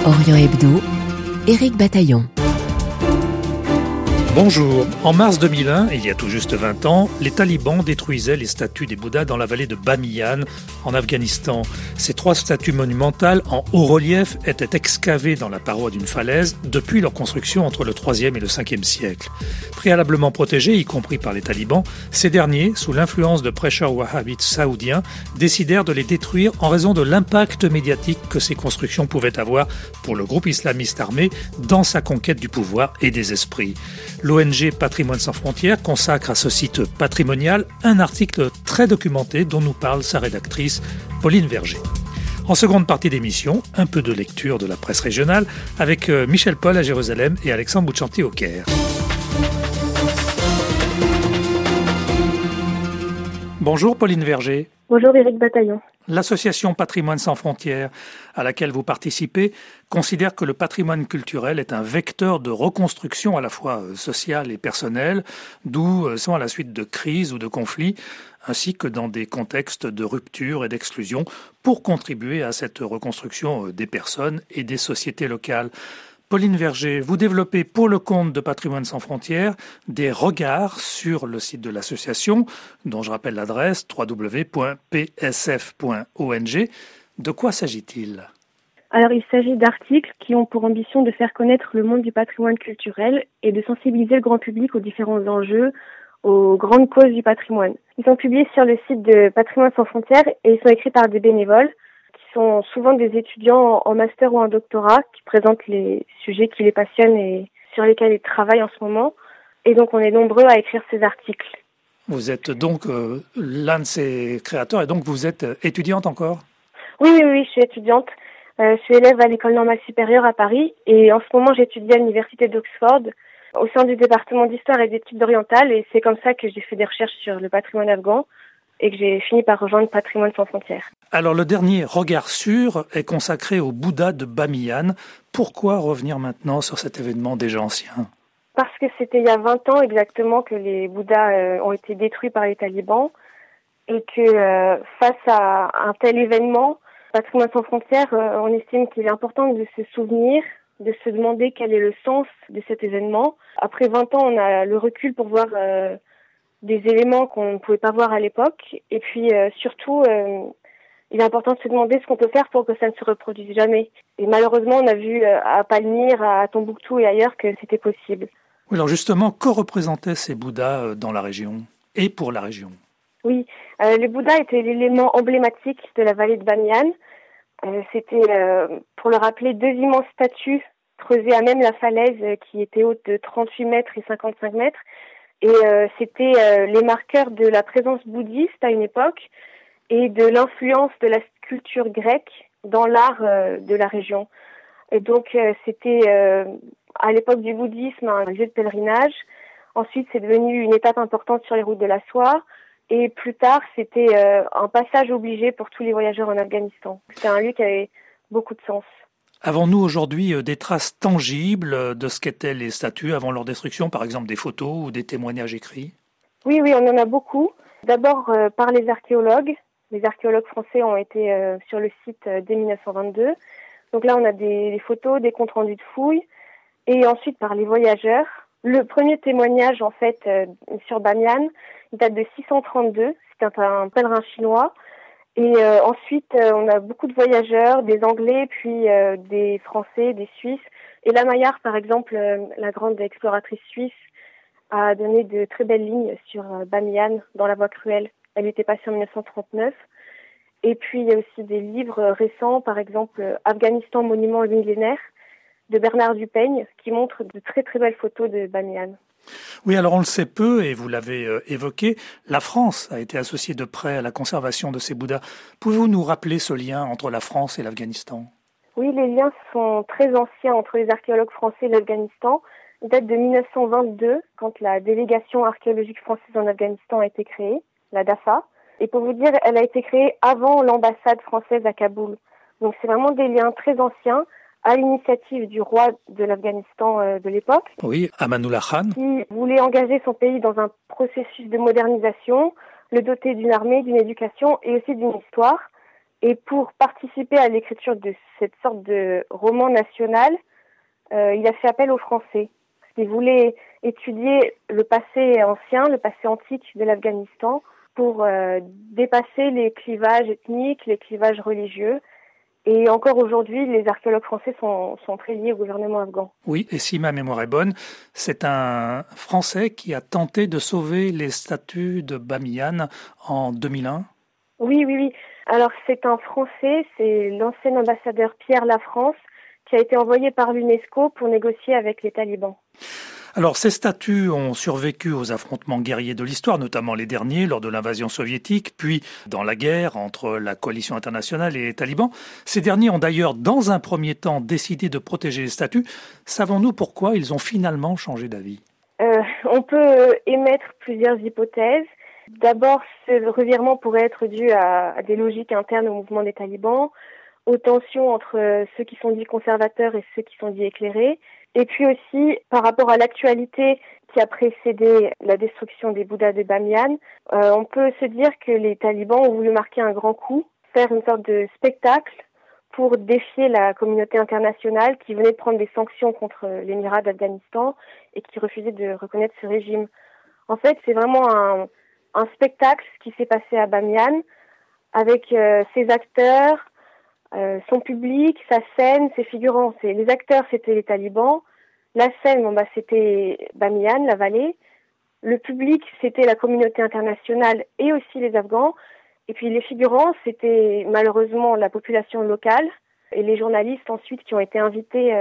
Orient Hebdo, Éric Bataillon. Bonjour. En mars 2001, il y a tout juste 20 ans, les talibans détruisaient les statues des Bouddhas dans la vallée de Bamiyan, en Afghanistan. Ces 3 statues monumentales en haut relief étaient excavées dans la paroi d'une falaise depuis leur construction entre le 3e et le 5e siècle. Préalablement protégées, y compris par les talibans, ces derniers, sous l'influence de prêcheurs wahhabites saoudiens, décidèrent de les détruire en raison de l'impact médiatique que ces constructions pouvaient avoir pour le groupe islamiste armé dans sa conquête du pouvoir et des esprits. L'ONG Patrimoine sans frontières consacre à ce site patrimonial un article très documenté dont nous parle sa rédactrice Pauline Verger. En seconde partie d'émission, un peu de lecture de la presse régionale avec Michel Paul à Jérusalem et Alexandre Bouchanti au Caire. Bonjour Pauline Verger. Bonjour Éric Bataillon. L'association Patrimoine sans frontières, à laquelle vous participez, considère que le patrimoine culturel est un vecteur de reconstruction à la fois sociale et personnelle, d'où sont à la suite de crises ou de conflits, ainsi que dans des contextes de rupture et d'exclusion, pour contribuer à cette reconstruction des personnes et des sociétés locales. Pauline Verger, vous développez pour le compte de Patrimoine sans frontières des regards sur le site de l'association, dont je rappelle l'adresse www.psf.ong. De quoi s'agit-il ? Alors, il s'agit d'articles qui ont pour ambition de faire connaître le monde du patrimoine culturel et de sensibiliser le grand public aux différents enjeux, aux grandes causes du patrimoine. Ils sont publiés sur le site de Patrimoine sans frontières et ils sont écrits par des bénévoles, sont souvent des étudiants en master ou en doctorat qui présentent les sujets qui les passionnent et sur lesquels ils travaillent en ce moment. Et donc, on est nombreux à écrire ces articles. Vous êtes donc l'un de ces créateurs et donc vous êtes étudiante encore ? Oui, je suis étudiante. Je suis élève à l'école normale supérieure à Paris et en ce moment, j'étudie à l'université d'Oxford au sein du département d'histoire et d'études orientales et c'est comme ça que j'ai fait des recherches sur le patrimoine afghan et que j'ai fini par rejoindre Patrimoine sans frontières. Alors le dernier regard sûr est consacré au Bouddha de Bamiyan. Pourquoi revenir maintenant sur cet événement déjà ancien ? Parce que c'était il y a 20 ans exactement que les Bouddhas ont été détruits par les talibans et que face à un tel événement, Patrimoine sans frontières, on estime qu'il est important de se souvenir, de se demander quel est le sens de cet événement. Après 20 ans, on a le recul pour voir des éléments qu'on ne pouvait pas voir à l'époque. Et puis surtout, il est important de se demander ce qu'on peut faire pour que ça ne se reproduise jamais. Et malheureusement, on a vu à Palmyre, à Tombouctou et ailleurs que c'était possible. Oui, alors justement, que représentaient ces Bouddhas dans la région et pour la région ? Oui, les Bouddhas étaient l'élément emblématique de la vallée de Bamiyan. C'était, pour le rappeler, 2 immenses statues creusées à même la falaise qui était haute de 38 mètres et 55 mètres. Et c'était les marqueurs de la présence bouddhiste à une époque et de l'influence de la culture grecque dans l'art de la région. Et donc c'était à l'époque du bouddhisme un lieu de pèlerinage. Ensuite, c'est devenu une étape importante sur les routes de la soie. Et plus tard, c'était un passage obligé pour tous les voyageurs en Afghanistan. C'était un lieu qui avait beaucoup de sens. Avons-nous aujourd'hui des traces tangibles de ce qu'étaient les statues avant leur destruction, par exemple des photos ou des témoignages écrits ? Oui, on en a beaucoup. D'abord par les archéologues. Les archéologues français ont été sur le site dès 1922. Donc là, on a des photos, des comptes rendus de fouilles. Et ensuite par les voyageurs. Le premier témoignage, en fait, sur Bamiyan, il date de 632. C'était un pèlerin chinois. Et ensuite, on a beaucoup de voyageurs, des Anglais, puis des Français, des Suisses. Et la Maillard, par exemple, la grande exploratrice suisse, a donné de très belles lignes sur Bamiyan dans La Voie cruelle. Elle était passée en 1939. Et puis, il y a aussi des livres récents, par exemple, Afghanistan, monument millénaire, de Bernard Dupeigne, qui montre de très très belles photos de Bamiyan. Oui, alors on le sait peu, et vous l'avez évoqué, la France a été associée de près à la conservation de ces Bouddhas. Pouvez-vous nous rappeler ce lien entre la France et l'Afghanistan ? Oui, les liens sont très anciens entre les archéologues français et l'Afghanistan. Ils datent de 1922, quand la délégation archéologique française en Afghanistan a été créée, la DAFA. Et pour vous dire, elle a été créée avant l'ambassade française à Kaboul. Donc c'est vraiment des liens très anciens, à l'initiative du roi de l'Afghanistan de l'époque. Oui, Amanullah Khan. Qui voulait engager son pays dans un processus de modernisation, le doter d'une armée, d'une éducation et aussi d'une histoire. Et pour participer à l'écriture de cette sorte de roman national, il a fait appel aux Français. Parce qu'il voulait étudier le passé ancien, le passé antique de l'Afghanistan pour dépasser les clivages ethniques, les clivages religieux. Et encore aujourd'hui, les archéologues français sont très liés au gouvernement afghan. Oui, et si ma mémoire est bonne, c'est un Français qui a tenté de sauver les statues de Bamiyan en 2001. Oui. Alors c'est un Français, c'est l'ancien ambassadeur Pierre Lafrance, qui a été envoyé par l'UNESCO pour négocier avec les talibans. Alors, ces statues ont survécu aux affrontements guerriers de l'histoire, notamment les derniers lors de l'invasion soviétique, puis dans la guerre entre la coalition internationale et les talibans. Ces derniers ont d'ailleurs, dans un premier temps, décidé de protéger les statues. Savons-nous pourquoi ils ont finalement changé d'avis ? On peut émettre plusieurs hypothèses. D'abord, ce revirement pourrait être dû à des logiques internes au mouvement des talibans, aux tensions entre ceux qui sont dits conservateurs et ceux qui sont dits éclairés. Et puis aussi, par rapport à l'actualité qui a précédé la destruction des Bouddhas de Bamiyan, on peut se dire que les talibans ont voulu marquer un grand coup, faire une sorte de spectacle pour défier la communauté internationale qui venait de prendre des sanctions contre l'émirat d'Afghanistan et qui refusait de reconnaître ce régime. En fait, c'est vraiment un spectacle qui s'est passé à Bamiyan avec ses acteurs, son public, sa scène, ses figurants. Les acteurs, c'était les talibans. La scène, c'était Bamiyan, la vallée. Le public, c'était la communauté internationale et aussi les Afghans. Et puis les figurants, c'était malheureusement la population locale et les journalistes ensuite qui ont été invités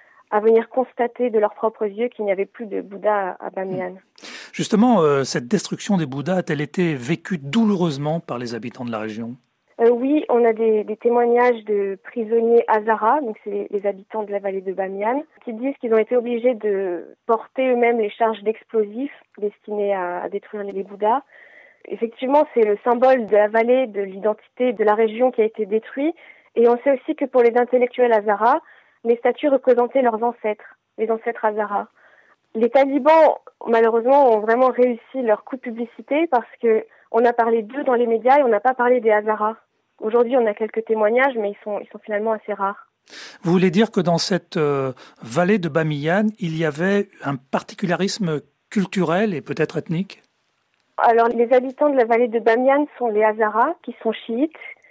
à venir constater de leurs propres yeux qu'il n'y avait plus de Bouddha à Bamiyan. Justement, cette destruction des Bouddhas a-t-elle été vécue douloureusement par les habitants de la région ? Oui, on a des témoignages de prisonniers Hazara, donc c'est les habitants de la vallée de Bamiyan, qui disent qu'ils ont été obligés de porter eux-mêmes les charges d'explosifs destinés à détruire les Bouddhas. Effectivement, c'est le symbole de la vallée, de l'identité de la région qui a été détruit. Et on sait aussi que pour les intellectuels Hazara, les statues représentaient leurs ancêtres, les ancêtres Hazara. Les talibans, malheureusement, ont vraiment réussi leur coup de publicité parce que on a parlé d'eux dans les médias et on n'a pas parlé des Hazara. Aujourd'hui, on a quelques témoignages, mais ils sont finalement assez rares. Vous voulez dire que dans cette vallée de Bamiyan, il y avait un particularisme culturel et peut-être ethnique ? Alors, les habitants de la vallée de Bamiyan sont les Hazara, qui sont chiites,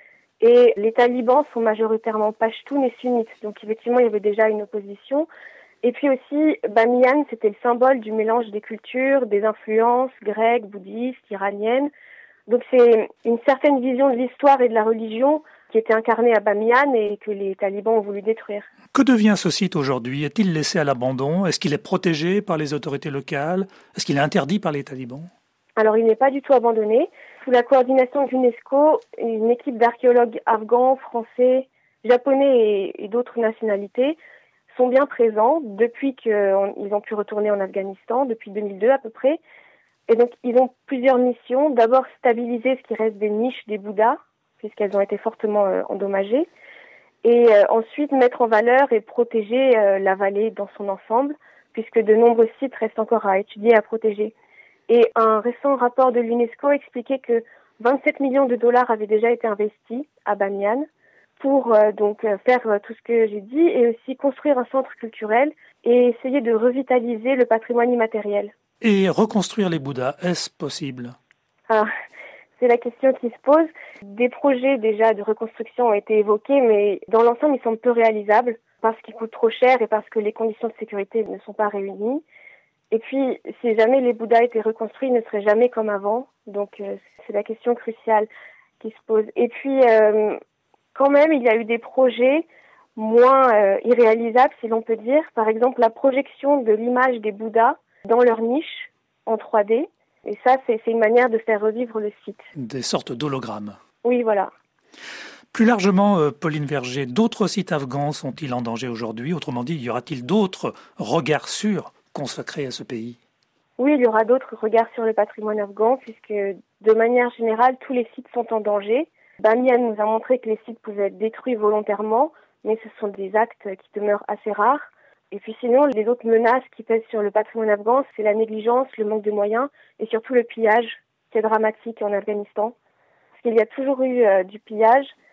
et les talibans sont majoritairement pashtuns et sunnites. Donc, effectivement, il y avait déjà une opposition. Et puis aussi, Bamiyan, c'était le symbole du mélange des cultures, des influences grecques, bouddhistes, iraniennes. Donc c'est une certaine vision de l'histoire et de la religion qui était incarnée à Bamiyan et que les talibans ont voulu détruire. Que devient ce site aujourd'hui ? Est-il laissé à l'abandon ? Est-ce qu'il est protégé par les autorités locales ? Est-ce qu'il est interdit par les talibans ? Alors il n'est pas du tout abandonné. Sous la coordination de l'UNESCO, une équipe d'archéologues afghans, français, japonais et d'autres nationalités sont bien présents depuis qu'ils ont pu retourner en Afghanistan, depuis 2002 à peu près. Et donc, ils ont plusieurs missions. D'abord, stabiliser ce qui reste des niches des Bouddhas, puisqu'elles ont été fortement endommagées. Et ensuite, mettre en valeur et protéger la vallée dans son ensemble, puisque de nombreux sites restent encore à étudier et à protéger. Et un récent rapport de l'UNESCO expliquait que 27 millions de dollars avaient déjà été investis à Bamiyan pour faire tout ce que j'ai dit et aussi construire un centre culturel et essayer de revitaliser le patrimoine immatériel. Et reconstruire les Bouddhas, est-ce possible ? C'est la question qui se pose. Des projets déjà de reconstruction ont été évoqués, mais dans l'ensemble, ils sont peu réalisables parce qu'ils coûtent trop cher et parce que les conditions de sécurité ne sont pas réunies. Et puis, si jamais les Bouddhas étaient reconstruits, ils ne seraient jamais comme avant. Donc, c'est la question cruciale qui se pose. Et puis, quand même, il y a eu des projets moins irréalisables, si l'on peut dire. Par exemple, la projection de l'image des Bouddhas dans leur niche en 3D. Et ça, c'est une manière de faire revivre le site. Des sortes d'hologrammes. Oui, voilà. Plus largement, Pauline Verger, d'autres sites afghans sont-ils en danger aujourd'hui ? Autrement dit, y aura-t-il d'autres regards sûrs consacrés à ce pays ? Oui, il y aura d'autres regards sur le patrimoine afghan, puisque de manière générale, tous les sites sont en danger. Bamiyan nous a montré que les sites pouvaient être détruits volontairement, mais ce sont des actes qui demeurent assez rares. Et puis sinon, les autres menaces qui pèsent sur le patrimoine afghan, c'est la négligence, le manque de moyens et surtout le pillage, qui est dramatique en Afghanistan. Parce qu'il y a toujours eu du pillage,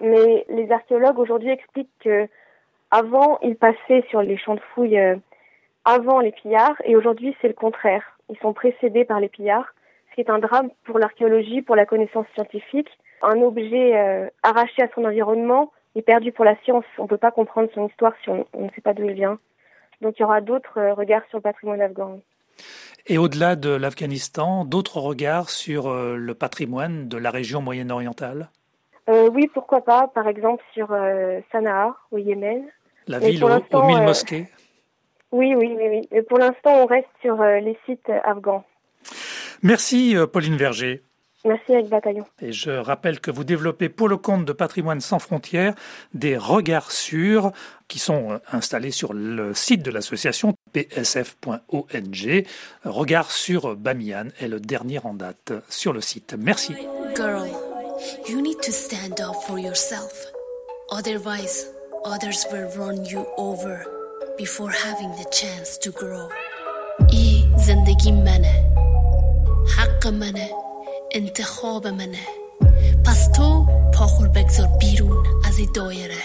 Mais les archéologues aujourd'hui expliquent que avant, ils passaient sur les champs de fouilles avant les pillards, et aujourd'hui, c'est le contraire. Ils sont précédés par les pillards, ce qui est un drame pour l'archéologie, pour la connaissance scientifique. Un objet arraché à son environnement est perdu pour la science. On ne peut pas comprendre son histoire si on ne sait pas d'où il vient. Donc il y aura d'autres regards sur le patrimoine afghan. Et au-delà de l'Afghanistan, d'autres regards sur le patrimoine de la région moyen-orientale? Oui, pourquoi pas. Par exemple sur Sanaa, au Yémen. La ville aux 1000 mosquées? Oui. Mais pour l'instant, on reste sur les sites afghans. Merci Pauline Verger. Merci Eric Bataillon. Et je rappelle que vous développez pour le compte de Patrimoine sans frontières des regards sûrs qui sont installés sur le site de l'association psf.ong. Regard sur Bamiyan est le dernier en date sur le site. Merci. Girl, you need to stand up for yourself. Otherwise, others will run you over before having the chance to grow. زندگی منه. حق منه. انتخاب منه. پس تو پاخور بگذار بیرون از این دایره.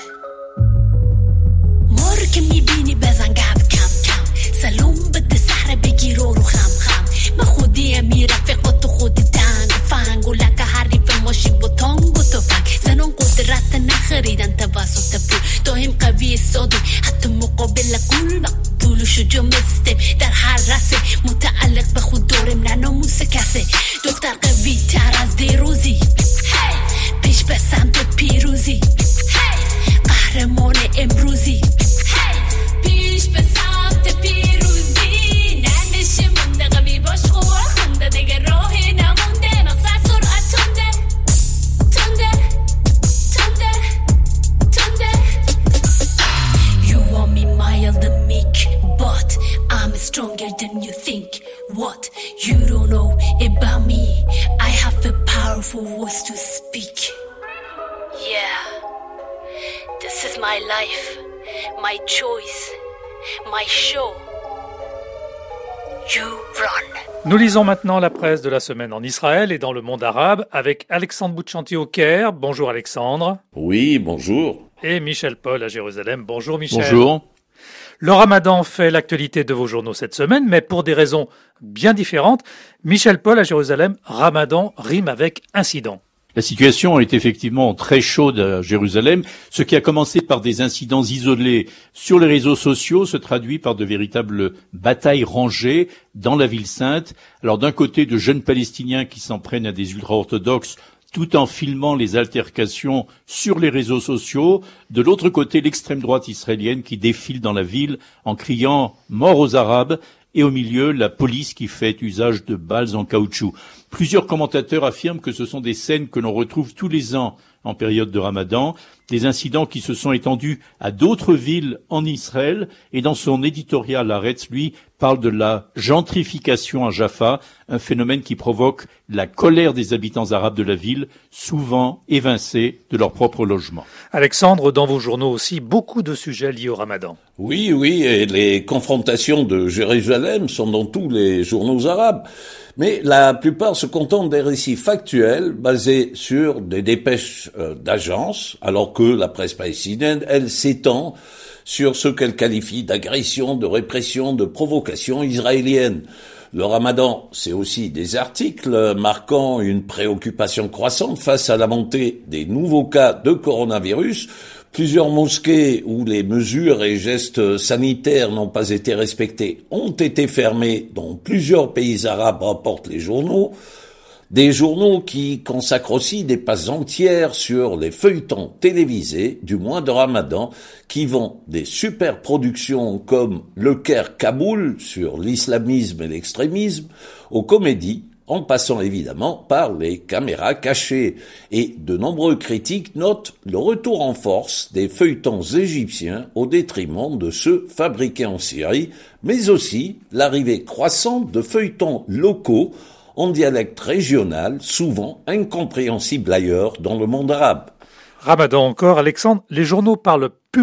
ما رو که میبینی بزن گپ کم کم. سلام بده سحر بگیر رو خم خم. من خودیم رفیق و تو خودی تنگ و فنگ و لکه حریف ماشین با تانگ و تفنگ. زنان قدرت نخریدن توسط پول. دایم قوی ساده حتی مقابل گل مقبول و شجاع مستم. در هر رسه متعلق به خود دارم نه ناموس کسه. دختر قوی تر از دیروزی پیش به سمت پیروزی قهرمان امروزی پیش به سمت پیروزی نمیشه مونده قوی باش خوب خونده دیگه راهی نمونده مقصد سرعت تنده تنده تنده تنده You want me mild and meek but I'm stronger than you think What you don't know about me I have a powerful voice to speak Yeah This is my life My choice My show You run Nous lisons maintenant la presse de la semaine en Israël et dans le monde arabe avec Alexandre Bouchanti au Caire. Bonjour Alexandre. Oui, bonjour. Et Michel Paul à Jérusalem. Bonjour Michel. Bonjour. Le Ramadan fait l'actualité de vos journaux cette semaine, mais pour des raisons bien différentes. Michel Paul à Jérusalem, Ramadan rime avec incident. La situation est effectivement très chaude à Jérusalem. Ce qui a commencé par des incidents isolés sur les réseaux sociaux se traduit par de véritables batailles rangées dans la ville sainte. Alors d'un côté, de jeunes Palestiniens qui s'en prennent à des ultra-orthodoxes tout en filmant les altercations sur les réseaux sociaux. De l'autre côté, l'extrême droite israélienne qui défile dans la ville en criant « Mort aux Arabes !» et au milieu, la police qui fait usage de balles en caoutchouc. Plusieurs commentateurs affirment que ce sont des scènes que l'on retrouve tous les ans en période de Ramadan, des incidents qui se sont étendus à d'autres villes en Israël, et dans son éditorial, Haaretz, lui, parle de la gentrification à Jaffa, un phénomène qui provoque la colère des habitants arabes de la ville, souvent évincés de leur propre logement. Alexandre, dans vos journaux aussi, beaucoup de sujets liés au Ramadan. Oui, et les confrontations de Jérusalem sont dans tous les journaux arabes. Mais la plupart se contentent des récits factuels basés sur des dépêches d'agences, alors que la presse palestinienne, elle, s'étend sur ce qu'elle qualifie d'agression, de répression, de provocation israélienne. Le Ramadan, c'est aussi des articles marquant une préoccupation croissante face à la montée des nouveaux cas de coronavirus. Plusieurs mosquées où les mesures et gestes sanitaires n'ont pas été respectés ont été fermées dans plusieurs pays arabes, rapportent les journaux. Des journaux qui consacrent aussi des pages entières sur les feuilletons télévisés du mois de Ramadan qui vont des super productions comme Le Caire Kaboul sur l'islamisme et l'extrémisme aux comédies en passant évidemment par les caméras cachées. Et de nombreux critiques notent le retour en force des feuilletons égyptiens au détriment de ceux fabriqués en Syrie, mais aussi l'arrivée croissante de feuilletons locaux en dialecte régional, souvent incompréhensible ailleurs dans le monde arabe. Ramadan encore, Alexandre, les journaux parlent pub.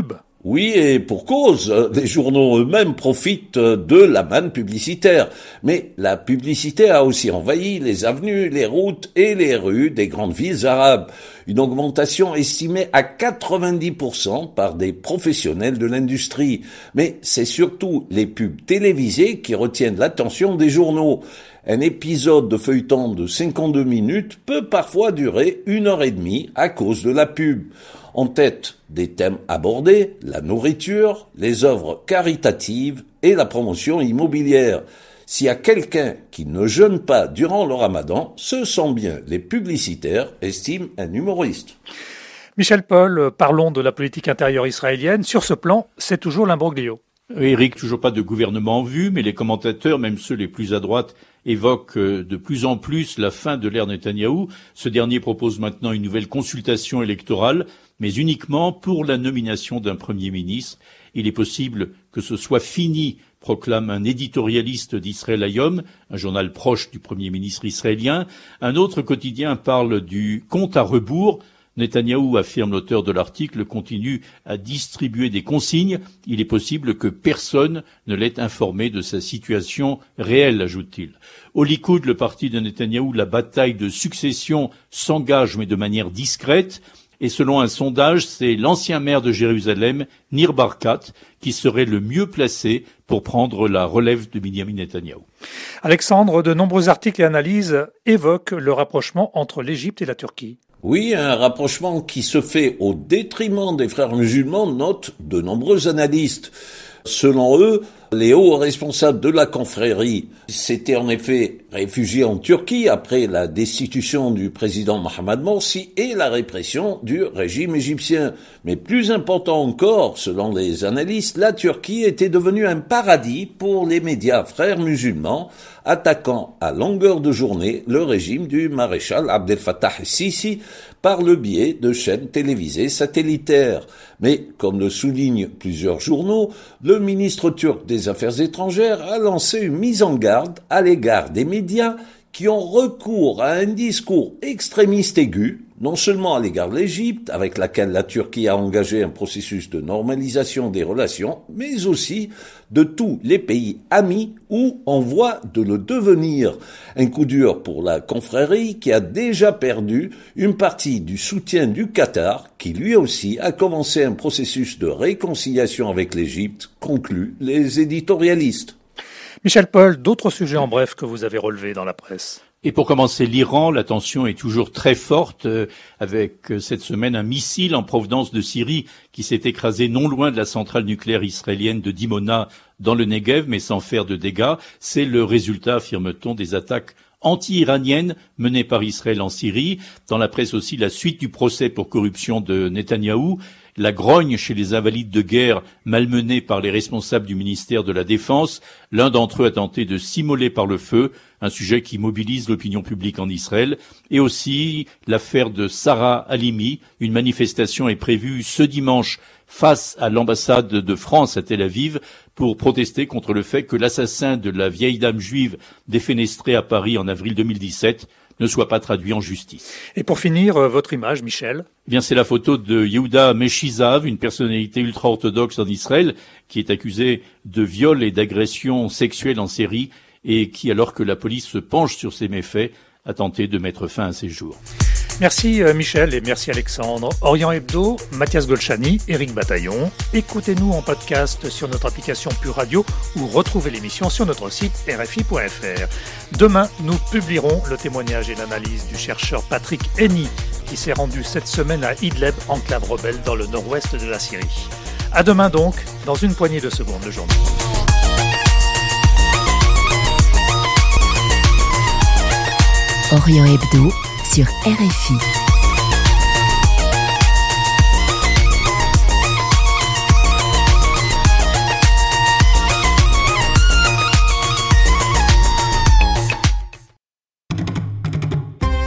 Oui, et pour cause, les journaux eux-mêmes profitent de la manne publicitaire. Mais la publicité a aussi envahi les avenues, les routes et les rues des grandes villes arabes. Une augmentation estimée à 90% par des professionnels de l'industrie. Mais c'est surtout les pubs télévisées qui retiennent l'attention des journaux. Un épisode de feuilleton de 52 minutes peut parfois durer 1h30 à cause de la pub. En tête des thèmes abordés, la nourriture, les œuvres caritatives et la promotion immobilière. S'il y a quelqu'un qui ne jeûne pas durant le ramadan, ce sont bien les publicitaires, estime un humoriste. Michel Paul, parlons de la politique intérieure israélienne. Sur ce plan, c'est toujours l'imbroglio. Eric, toujours pas de gouvernement en vue, mais les commentateurs, même ceux les plus à droite, évoquent de plus en plus la fin de l'ère Netanyahou. Ce dernier propose maintenant une nouvelle consultation électorale, mais uniquement pour la nomination d'un Premier ministre. Il est possible que ce soit fini, proclame un éditorialiste d'Israël Hayom, un journal proche du Premier ministre israélien. Un autre quotidien parle du compte à rebours. Netanyahou, affirme l'auteur de l'article, continue à distribuer des consignes. Il est possible que personne ne l'ait informé de sa situation réelle, ajoute-t-il. Au Likoud, le parti de Netanyahou, la bataille de succession s'engage, mais de manière discrète. Et selon un sondage, c'est l'ancien maire de Jérusalem, Nir Barkat, qui serait le mieux placé pour prendre la relève de Binyamin Netanyahou. Alexandre, de nombreux articles et analyses évoquent le rapprochement entre l'Égypte et la Turquie. Oui, un rapprochement qui se fait au détriment des frères musulmans, notent de nombreux analystes. Selon eux, les hauts responsables de la confrérie s'étaient en effet réfugiés en Turquie après la destitution du président Mohamed Morsi et la répression du régime égyptien. Mais plus important encore, selon les analystes, la Turquie était devenue un paradis pour les médias frères musulmans, attaquant à longueur de journée le régime du maréchal Abdel Fattah el-Sisi par le biais de chaînes télévisées satellitaires. Mais, comme le soulignent plusieurs journaux, le ministre turc des Affaires étrangères a lancé une mise en garde à l'égard des médias qui ont recours à un discours extrémiste aigu, non seulement à l'égard de l'Égypte, avec laquelle la Turquie a engagé un processus de normalisation des relations, mais aussi de tous les pays amis ou en voie de le devenir. Un coup dur pour la confrérie qui a déjà perdu une partie du soutien du Qatar, qui lui aussi a commencé un processus de réconciliation avec l'Égypte, concluent les éditorialistes. Michel Paul, d'autres sujets en bref que vous avez relevés dans la presse. Et pour commencer, l'Iran, la tension est toujours très forte, avec cette semaine un missile en provenance de Syrie qui s'est écrasé non loin de la centrale nucléaire israélienne de Dimona dans le Negev, mais sans faire de dégâts. C'est le résultat, affirme-t-on, des attaques anti-iraniennes menées par Israël en Syrie. Dans la presse aussi, la suite du procès pour corruption de Netanyahou. La grogne chez les invalides de guerre malmenés par les responsables du ministère de la Défense. L'un d'entre eux a tenté de s'immoler par le feu, un sujet qui mobilise l'opinion publique en Israël. Et aussi l'affaire de Sarah Halimi. Une manifestation est prévue ce dimanche face à l'ambassade de France à Tel Aviv pour protester contre le fait que l'assassin de la vieille dame juive défenestrée à Paris en avril 2017 ne soit pas traduit en justice. Et pour finir, votre image, Michel? Eh bien, c'est la photo de Yehuda Meshizav, une personnalité ultra-orthodoxe en Israël, qui est accusée de viol et d'agression sexuelle en série et qui, alors que la police se penche sur ses méfaits, a tenté de mettre fin à ses jours. Merci Michel et merci Alexandre. Orient Hebdo, Mathias Golchani, Éric Bataillon. Écoutez-nous en podcast sur notre application Pure Radio ou retrouvez l'émission sur notre site rfi.fr. Demain, nous publierons le témoignage et l'analyse du chercheur Patrick Henny qui s'est rendu cette semaine à Idlib, enclave rebelle dans le nord-ouest de la Syrie. À demain donc, dans une poignée de secondes de journée. Orient Hebdo sur RFI.